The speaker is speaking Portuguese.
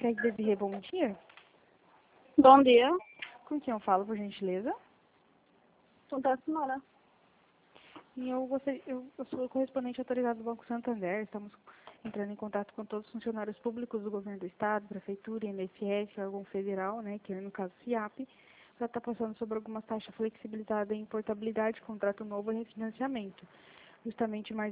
Craig Desirê, bom dia. Bom dia. Com quem eu falo, por gentileza? Sou da senhora. E eu sou correspondente autorizado do Banco Santander. Estamos entrando em contato com todos os funcionários públicos do governo do Estado, Prefeitura, INSS, órgão federal, né, que é no caso FIAP, para estar passando sobre algumas taxas flexibilizadas em portabilidade, contrato novo e refinanciamento. Justamente mais